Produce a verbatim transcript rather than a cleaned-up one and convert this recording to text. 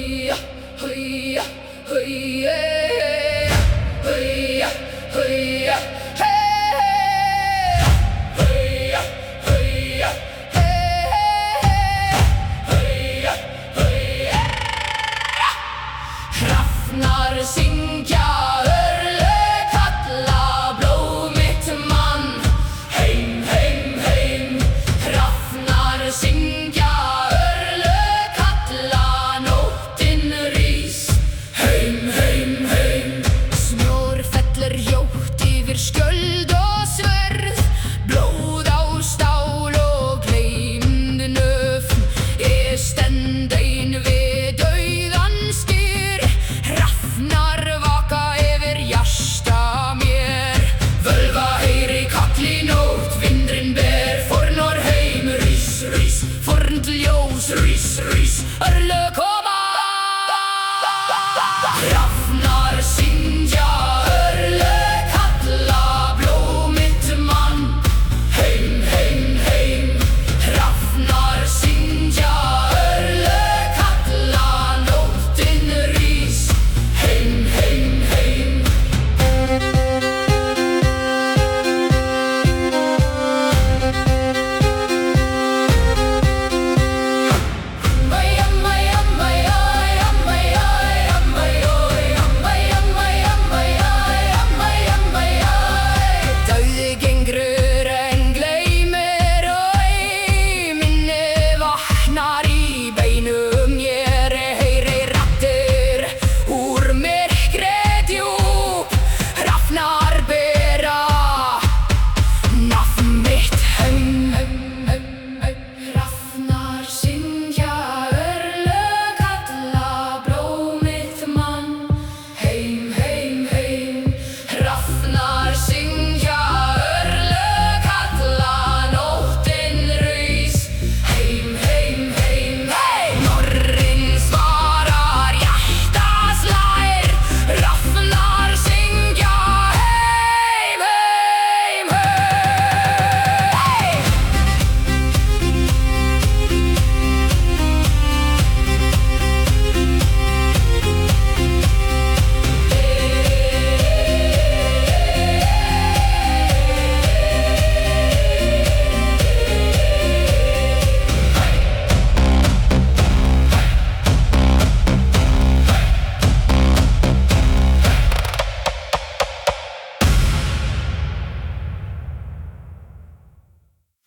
Høya, høya, høya, høya, høya, høya, høya, høya, høya. Hrafnar syngja, örlög kalla, blóð mitt mann. Heim, heim, heim. Hrafnar syngja, örlög kalla, nóttin rís. Heim, heim, heim. Snjór fellur hljótt yfir skjöld og sverð, blóð á stál og gleymd nöfn. Ég stend ein við dauðans dyr, hrafnar vaka yfir hjarta mér. Völva heyri kall í nótt, vindurinn ber fornor heim. Rís, rís, fornt ljós, rís, rís, örlög koma.